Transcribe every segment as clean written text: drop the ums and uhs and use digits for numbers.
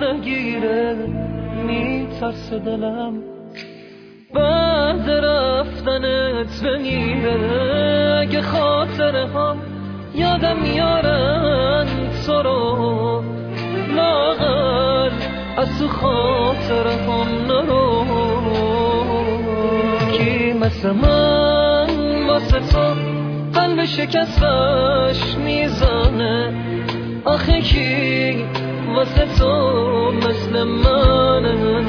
بگیره میترسه دلم بعد رفتنت بمیره. اگه خاطره هم یادم میارن تو رو لاغر از تو خاطره هم نرو. کی مثل من واسه تو قلب شکستش میزنه؟ آخه کی واسه تو مثل منه؟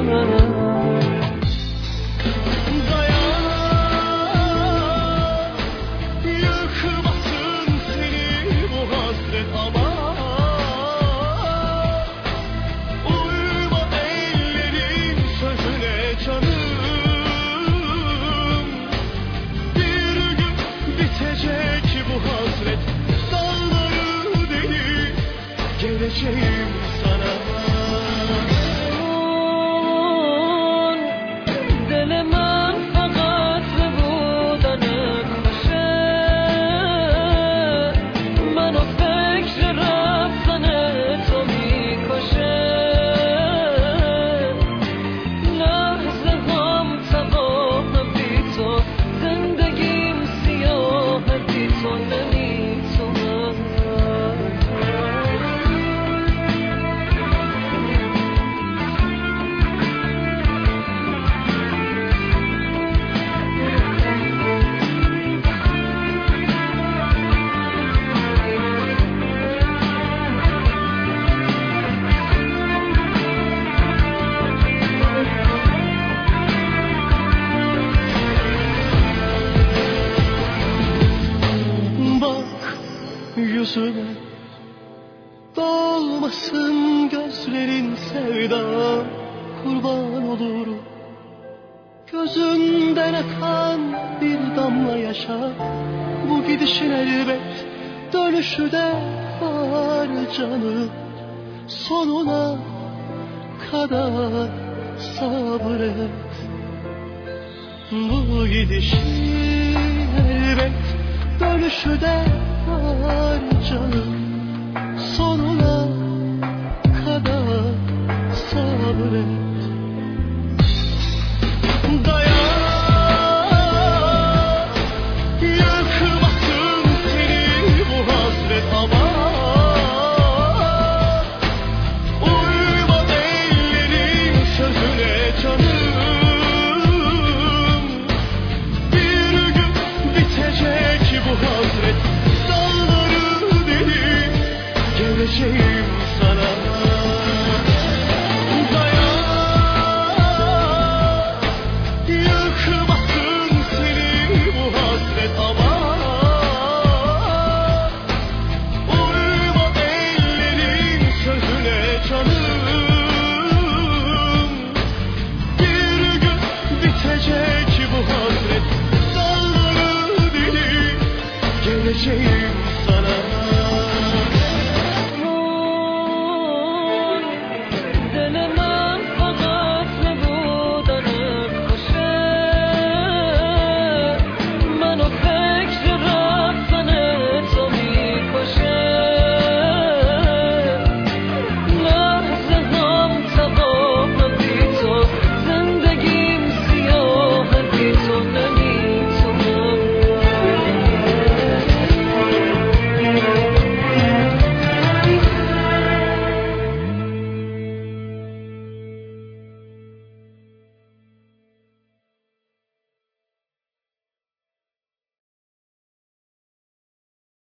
Geleceğim sana. دل من فقط به بودنت خوشه، منو فکر رفتن تو میکشه. لحظه هم تباه بی تو، زندگیم سیاه بی تو نمیتونه. Yüzüme dolmasın gözlerin sevda, kurban olurum gözünden akan bir damla yaşa. Bu gidişin elbet dönüşü de var canım, sonuna kadar sabret. Bu gidişin elbet dönüşü de var canım, sonuna kadar sabret.